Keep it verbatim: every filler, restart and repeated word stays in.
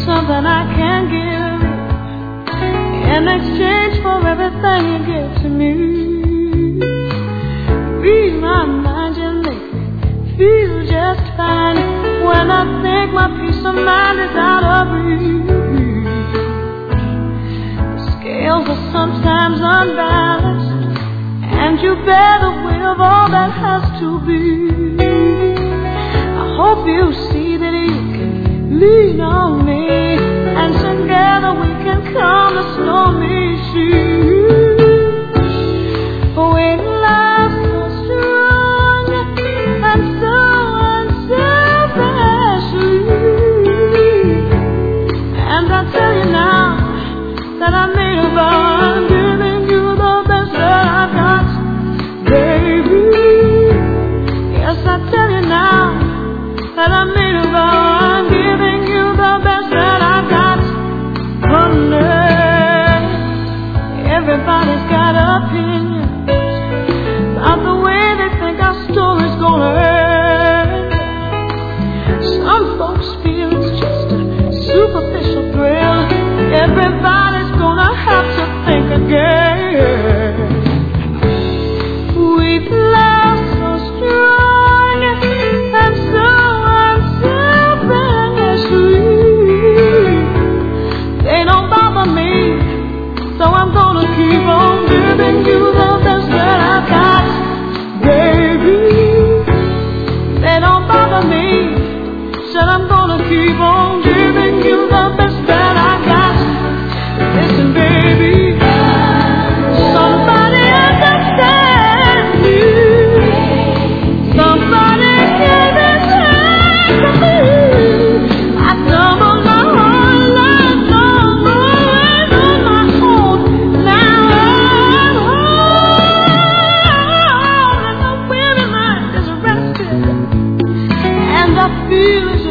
something I can give in exchange for everything you give to me. Read my mind, you make me feel just fine. When I think my peace of mind is out of reach, the scales are sometimes unbalanced, and you bear the weight of all that has to be. I hope you see that you can lean on me, and together we can calm the stormy seas. When love's so strong and so unselfishly, and I tell you now that I made a vow, I'm giving you the best that I got, baby. Yes, I tell you now that I made a vow, I'm giving you the best that I got, honey. Everybody's got opinions about the way they think our story's gonna end. Some folks feel it's just a superficial thrill. Everybody's gonna have to think again. We've loved so strong and so unselfishly. They don't bother me, so I'm gonna keep on giving you the best that I got, baby. They don't bother me, said I'm gonna keep on giving you the best that I got. Listen, baby, somebody understand me. Somebody give it to me. I double my whole life long, always on my own. Now I'm home, and my weary mind is rested, and I feel as